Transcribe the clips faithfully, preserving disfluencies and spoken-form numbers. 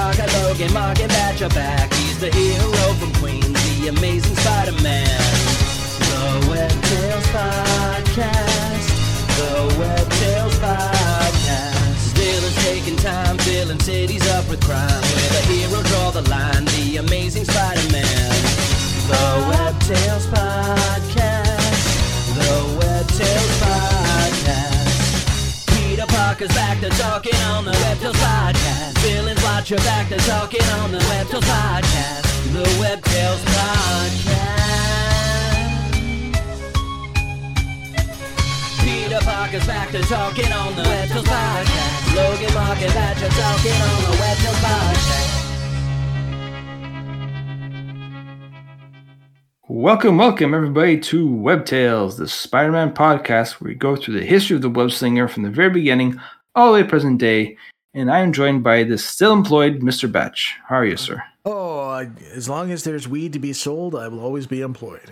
Parker, Logan, Mark, and Batch are back. He's the hero from Queens, the amazing Spider-Man. The Web Tales Podcast. The Web Tales Podcast. Villains taking time, filling cities up with crime. Where the hero draw the line, the amazing Spider-Man. The Web Tales Podcast. The Web Tales Podcast. Peter Parker's back to talking on the Web Tales Podcast. Villains watch your back to talking on the Web Tales Podcast. The Web Tales Podcast. Peter Parker's back to talking on the Web Tales Podcast. Logan, Mark, and Batch are talking on the Web Tales Podcast. Welcome, welcome everybody to Web Tales, the Spider-Man podcast where we go through the history of the web slinger from the very beginning all the way to present day. And I am joined by the still employed Mister Batch. How are you, sir? Oh, as long as there's weed to be sold, I will always be employed.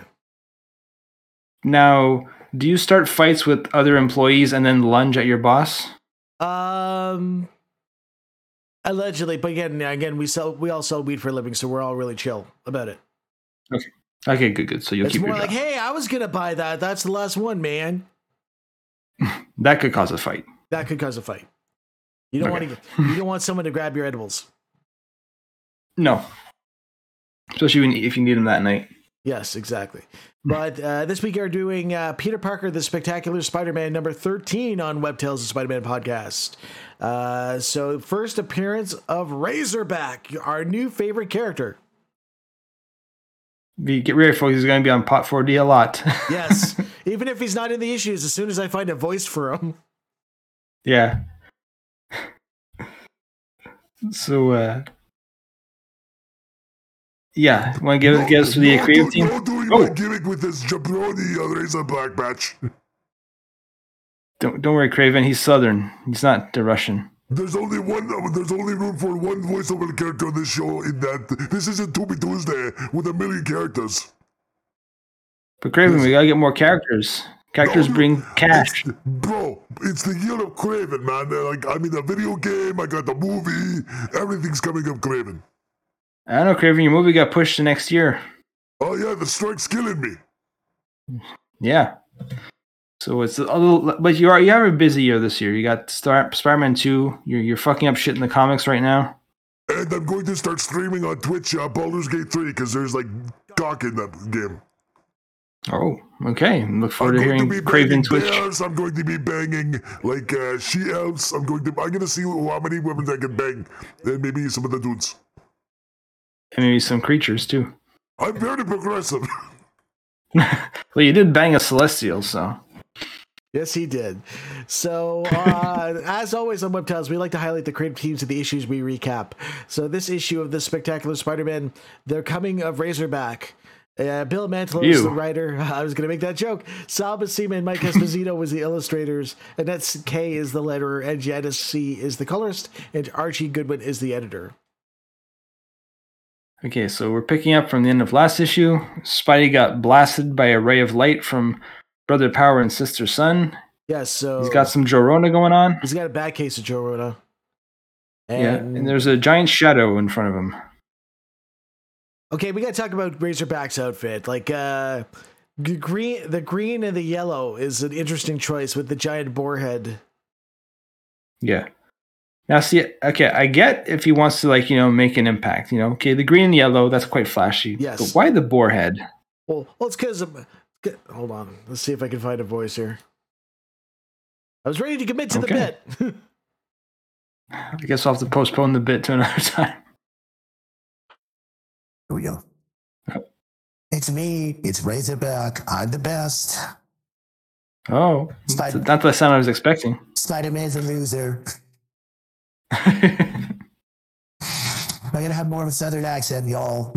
Now, do you start fights with other employees and then lunge at your boss? Um, allegedly, but again, again, we sell, we all sell weed for a living, so we're all really chill about it. Okay. Okay, good, good. So you'll it's keep more your like, job. hey, I was gonna buy that. That's the last one, man. That could cause a fight. That could cause a fight. You don't Okay. want to. You don't want someone to grab your edibles. No. Especially when, if you need them that night. Yes, exactly. But uh, this week we're doing uh, Peter Parker, the Spectacular Spider-Man, number thirteen on Web Tales, the Spider-Man podcast. Uh, so first appearance of Razorback, our new favorite character. Be, get ready, folks. He's going to be on Pot four D a lot. Yes, even if he's not in the issues, as soon as I find a voice for him. Yeah. So, uh, yeah, want to give, give us to the no, creative do, team? No doing Oh. my gimmick with this jabroni uh, Razorback Batch. Don't don't worry, Craven. He's Southern. He's not the Russian. There's only one. Uh, there's only room for one voiceover character on this show. In that this isn't Toby Tuesday with a million characters. But Craven, we gotta get more characters. Characters No, bring cash. It's, bro, it's the year of Craven, man. Uh, Like I mean, the video game. I got the movie. Everything's coming up Craven. I don't know, Craven. Your movie got pushed to next year. Oh yeah, the strike's killing me. Yeah. So it's a little, but you are you have a busy year this year. You got Star, Spider-Man two. You're you're fucking up shit in the comics right now. And I'm going to start streaming on Twitch uh, Baldur's Gate three because there's like cock in that game. Oh, okay. Look forward I'm to going hearing to be Craven banging Twitch. bears. I'm going to be banging like uh, she elves. I'm going to. I'm going to see how many women I can bang, and maybe some of the dudes. And maybe some creatures too. I'm very progressive. Well, you did bang a Celestial, so. Yes, he did. So, uh, as always on Web Tales, we like to highlight the creative teams of the issues we recap. So, this issue of the Spectacular Spider-Man, they're coming of Razorback. Uh, Bill Mantlo is Ew. the writer. I was going to make that joke. Sal Buscema and Mike Esposito was the illustrators. Annette K is the letterer. And Janice C is the colorist. And Archie Goodwin is the editor. Okay, so we're picking up from the end of last issue. Spidey got blasted by a ray of light from Brother Power and Sister Sun. Yes, so... He's got some Jorona going on. He's got a bad case of Joe Rona. Yeah, and there's a giant shadow in front of him. Okay, we got to talk about Razorback's outfit. Like, uh, the green, the green and the yellow is an interesting choice with the giant boar head. Yeah. Now, see, okay, I get if he wants to, like, you know, make an impact. You know, okay, the green and yellow, that's quite flashy. Yes. But why the boar head? Well, well it's because of... Hold on. Let's see if I can find a voice here. I was ready to commit to Okay. the bit. I guess I'll have to postpone the bit to another time. Here we go. Yep. It's me. It's Razorback. I'm the best. Oh, Spider- that's not the sound I was expecting. Spider-Man's a loser. Yeah, I'm gonna have more of a southern accent, y'all.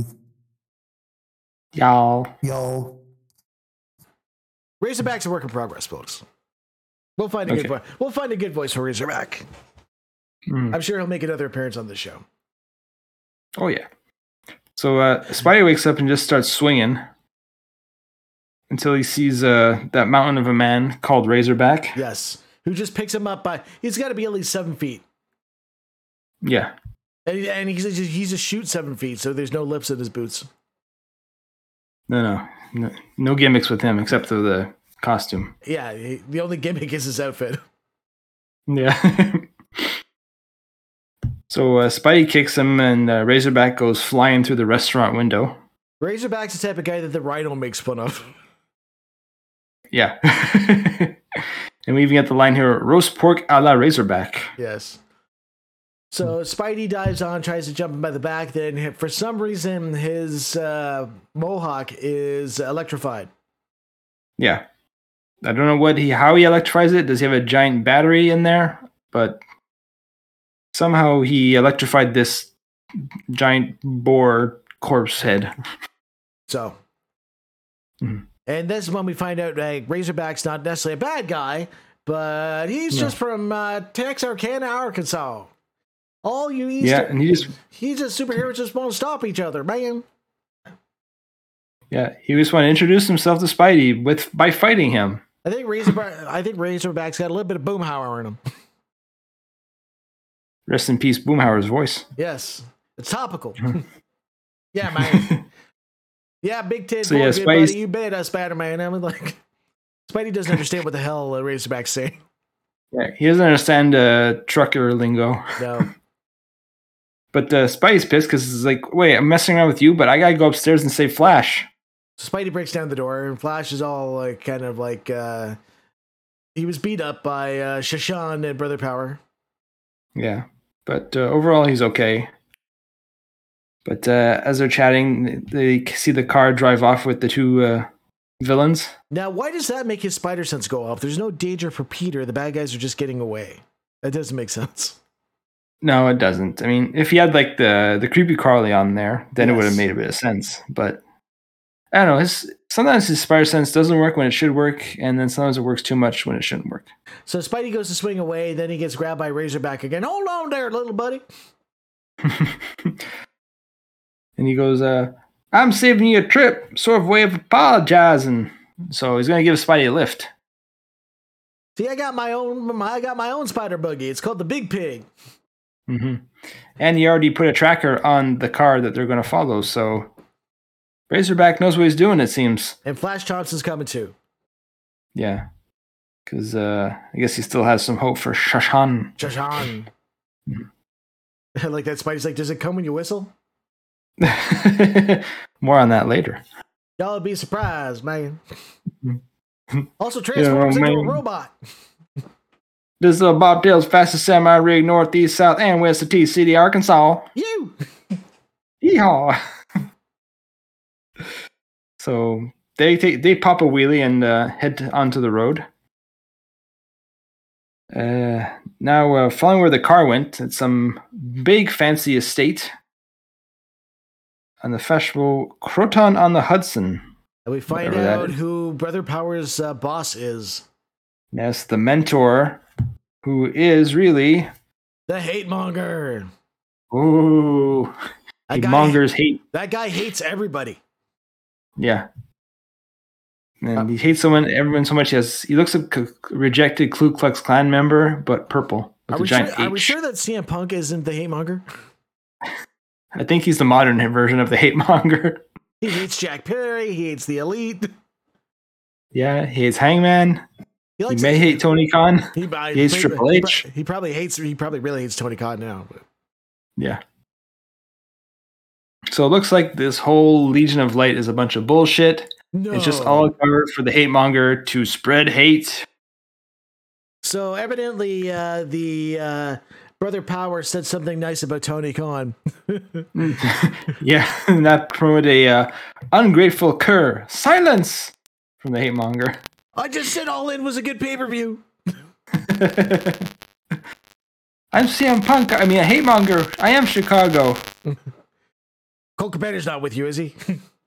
y'all. Y'all. Razorback's a work in progress, folks. We'll find a Okay. good voice. We'll find a good voice for Razorback. Hmm. I'm sure he'll make another appearance on the show. Oh yeah. So uh, Spidey wakes up and just starts swinging until he sees uh, that mountain of a man called Razorback. Yes, who just picks him up by? He's got to be at least seven feet. Yeah. And, he, and he's, just, he's a shoot seven feet, so there's no lips in his boots. No, no, no, no gimmicks with him except for the costume. Yeah, he, the only gimmick is his outfit. Yeah. So uh, Spidey kicks him, and uh, Razorback goes flying through the restaurant window. Razorback's the type of guy that the Rhino makes fun of. Yeah. And we even get the line here, roast pork a la Razorback. Yes. So Spidey dives on, tries to jump him by the back. Then, for some reason, his uh, mohawk is electrified. Yeah. I don't know what he how he electrifies it. Does he have a giant battery in there? But somehow he electrified this giant boar corpse head. So. Mm-hmm. And this is when we find out uh, Razorback's not necessarily a bad guy, but he's No. just from uh, Texarkana, Arkansas. All you Easter, Yeah, and he just he's just superheroes just won't stop each other, man. yeah he just wanted to introduce himself to Spidey with by fighting him. I think Razorback. I think Razorback's got a little bit of Boomhauer in him. Rest in peace, Boomhauer's voice. Yes, it's topical. Yeah, man. Yeah, big tit, So, yeah, good Spidey's- buddy. You bet us, Spider-Man. I'm like, Spidey doesn't understand what the hell uh, Razorback's saying. Yeah, he doesn't understand uh, trucker lingo. No. But uh, Spidey's pissed because he's like, wait, I'm messing around with you, but I gotta go upstairs and save Flash. So Spidey breaks down the door, and Flash is all like, kind of like, uh, he was beat up by uh, Shashan and Brother Power. Yeah, but uh, overall he's okay. But uh, as they're chatting, they see the car drive off with the two uh, villains. Now, why does that make his spider sense go off? There's no danger for Peter. The bad guys are just getting away. That doesn't make sense. No, it doesn't. I mean, if he had like the the creepy Carly on there, then it would have Yes. made a bit of sense. But I don't know. His sometimes his spider sense doesn't work when it should work, and then sometimes it works too much when it shouldn't work. So Spidey goes to swing away, then he gets grabbed by Razorback again. Hold on there, little buddy. And he goes, uh, I'm saving you a trip, sort of way of apologizing. So he's going to give Spidey a lift. See, I got my own. I got my own spider buggy. It's called the Big Pig. hmm And he already put a tracker on the car that they're going to follow. So Razorback knows what he's doing, it seems. And Flash Thompson's coming too. Yeah. Because uh, I guess he still has some hope for Shashan. Shashan. Like that. Spidey's like, does it come when you whistle? More on that later. Y'all be surprised, man. Also Yeah, transforms into a man. robot. This is uh, Bob Dale's fastest semi-rig northeast, south, and west of T-City, Arkansas. You. Yeehaw! So they take they pop a wheelie and uh, head onto the road. Uh, now, uh, following where the car went, it's some big fancy estate on the fashionable Croton on the Hudson. And we find Whatever that out is. who Brother Power's uh, boss is. Yes, the mentor, who is really The Hate Monger. ooh, That he guy, mongers hate. that guy hates everybody. Yeah. And he hates someone, everyone so much. He has he looks like a rejected Ku Klux Klan member, but purple with Are a we, giant sure, are we H. sure that C M Punk isn't the Hate Monger? I think he's the modern version of the hate monger. He hates Jack Perry. He hates the Elite. Yeah, he hates Hangman. He He likes may hate Tony Khan. He, I- He hates he- Triple he- H. He probably hates. He probably really hates Tony Khan now. But. Yeah. So it looks like this whole Legion of Light is a bunch of bullshit. No. It's just all cover for the hate monger to spread hate. So evidently, uh, the uh, Brother Power said something nice about Tony Khan. Yeah, and that promoted a uh, ungrateful cur. Silence from the hate monger. I just said All In was a good pay per view. I'm C M Punk. I mean, a hate monger. I am Chicago. Colt Cabetta's not with you, is he?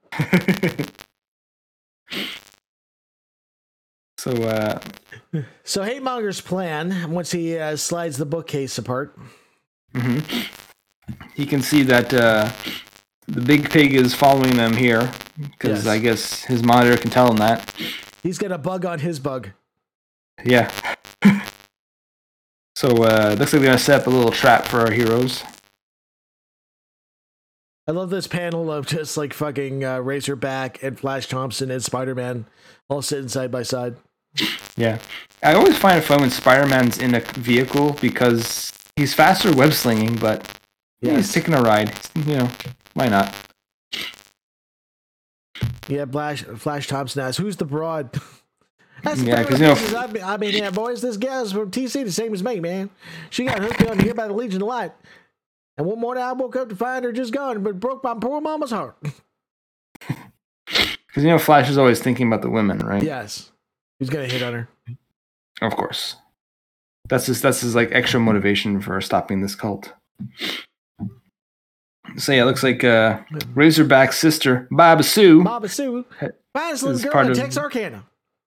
So, uh, So Hate Monger's plan, once he uh, slides the bookcase apart, mhm. He can see that uh, the big pig is following them here because Yes. I guess his monitor can tell him that. he's got a bug on his bug. Yeah. So uh, looks like they're gonna set up a little trap for our heroes. I love this panel of just like fucking uh, Razorback and Flash Thompson and Spider-Man all sitting side by side. Yeah. I always find it fun when Spider-Man's in a vehicle because he's faster web slinging, but Yes. he's taking a ride. You know, why not? Yeah, Flash, Flash Thompson asks, who's the broad? That's the Yeah, thing 'cause, about you know- this is, I mean, I mean, yeah, boys, this gal's from T C, the same as me, man. She got hooked on here by the Legion of Light. And one morning I woke up to find her just gone, but broke my poor mama's heart. Because, you know, Flash is always thinking about the women, right? Yes. He's going to hit on her. Of course. That's his, that's his, like, extra motivation for stopping this cult. So, yeah, it looks like uh, Razorback's sister, Baba Sue, Baba Sue, finest little Is girl part in of- Texarkana.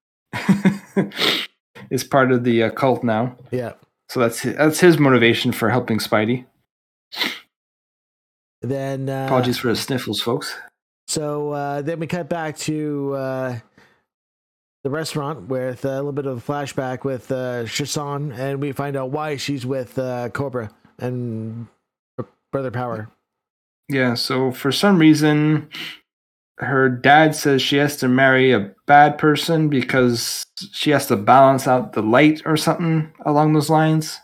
is part of the uh, cult now. Yeah. So that's his, that's his motivation for helping Spidey. Then, uh, Apologies for the sniffles, folks. So uh, then we cut back to uh, the restaurant with a little bit of a flashback with uh, Shazan, and we find out why she's with uh, Cobra and Brother Power. Yeah, so for some reason, her dad says she has to marry a bad person because she has to balance out the light or something along those lines.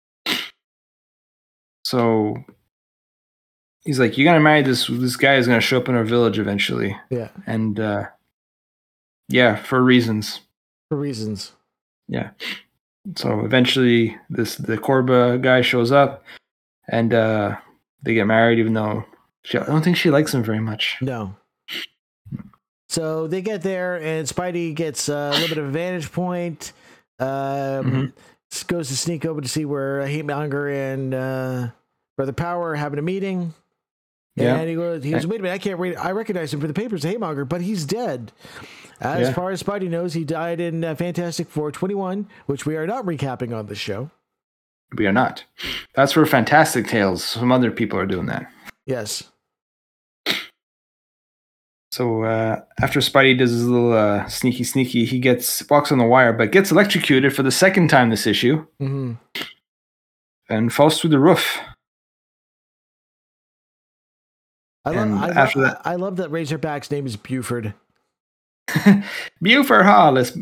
So he's like, "You're gonna marry this this guy who's gonna show up in our village eventually." Yeah, And uh, yeah, for reasons. for reasons. Yeah. So eventually, this the Corba guy shows up, and uh, they get married. Even though she, I don't think she likes him very much. No. So they get there, and Spidey gets uh, a little bit of a vantage point. Um, Mhm. Goes to sneak over to see where Hatemonger and uh, Brother Power are having a meeting. Yeah. And he goes, he goes, wait a minute, I can't read. I recognize him for the papers, Hatemonger, but he's dead. As Yeah. far as Spidey knows, he died in uh, Fantastic Four twenty-one, which we are not recapping on this show. We are not. That's for Fantastic Tales. Some other people are doing that. Yes. So uh, after Spidey does his little uh, sneaky sneaky, he gets walks on the wire, but gets electrocuted for the second time this issue Mm-hmm. and falls through the roof. I, lo- And I, lo- after that- I love that Razorback's name is Buford. Buford Hollis.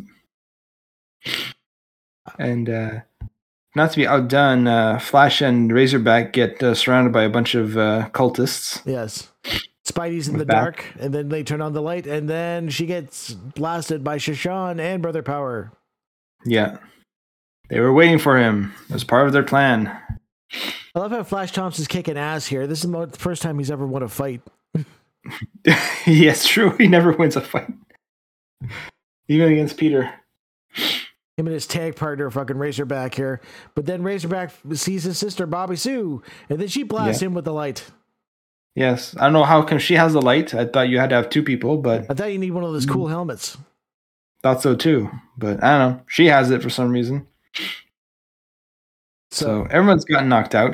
And uh, not to be outdone, uh, Flash and Razorback get uh, surrounded by a bunch of uh, cultists. Yes. Spidey's in With the back. dark, and then they turn on the light, and then she gets blasted by Shashan and Brother Power. Yeah. They were waiting for him as part of their plan. I love how Flash Thompson's kicking ass here. This is the mo- the first time he's ever won a fight. Yes, true. He never wins a fight. Even against Peter. Him and his tag partner, fucking Razorback here. But then Razorback sees his sister, Bobby Sue, and then she blasts Yeah. him with the light. Yes. I don't know how come she has the light. I thought you had to have two people, but I thought you need one of those cool helmets. thought so too. But I don't know. She has it for some reason. So, So, everyone's gotten knocked out.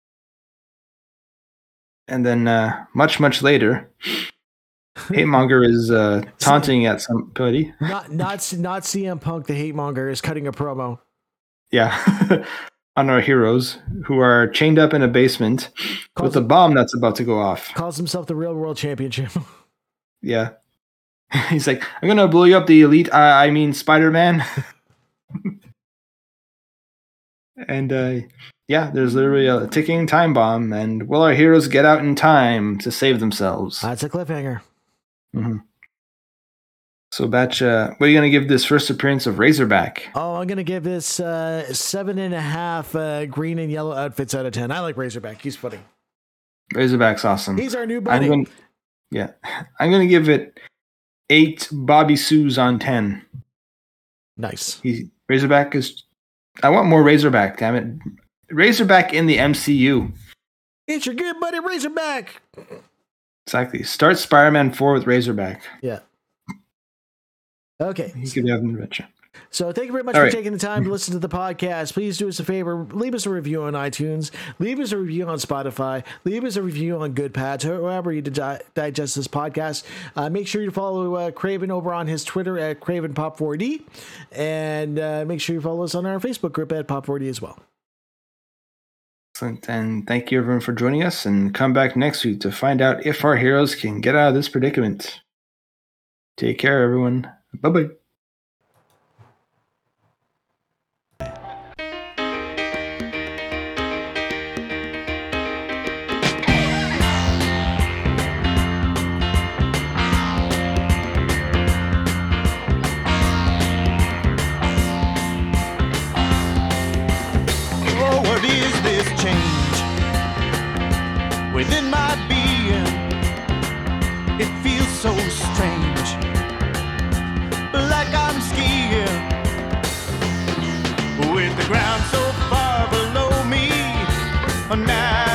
And then uh, much, much later, Hatemonger is uh, taunting at somebody. not not not C M Punk, the hate monger, is cutting a promo. Yeah. On our heroes who are chained up in a basement Calls, with a bomb that's about to go off. calls himself the real world championship. Yeah. He's like, I'm going to blow you up, the elite. I, I mean, Spider-Man. And uh, yeah, there's literally a ticking time bomb. And will our heroes get out in time to save themselves? That's a cliffhanger. hmm So, Batch, uh, what are you going to give this first appearance of Razorback? Oh, I'm gonna give this uh, seven and a half uh, green and yellow outfits out of ten. I like Razorback. He's funny. Razorback's awesome. He's our new I'm buddy. going, yeah, I'm going to give it eight Bobby Sues on ten. Nice. He Razorback is. I want more Razorback. Damn it, Razorback in the M C U. It's your good buddy Razorback. Exactly. Start Spider-Man four with Razorback. Yeah. Okay. He could have an adventure. So thank you very much All for right. taking the time to listen to the podcast. Please do us a favor. Leave us a review on iTunes. Leave us a review on Spotify. Leave us a review on GoodPads, however you di- digest this podcast. Uh, make sure you follow uh, Craven over on his Twitter at Craven Pop four D. And uh, make sure you follow us on our Facebook group at Pop four D as well. Excellent. And thank you, everyone, for joining us. And come back next week to find out if our heroes can get out of this predicament. Take care, everyone. Bye-bye. Within my being, it feels so strange, like I'm skiing with the ground so far below me. Now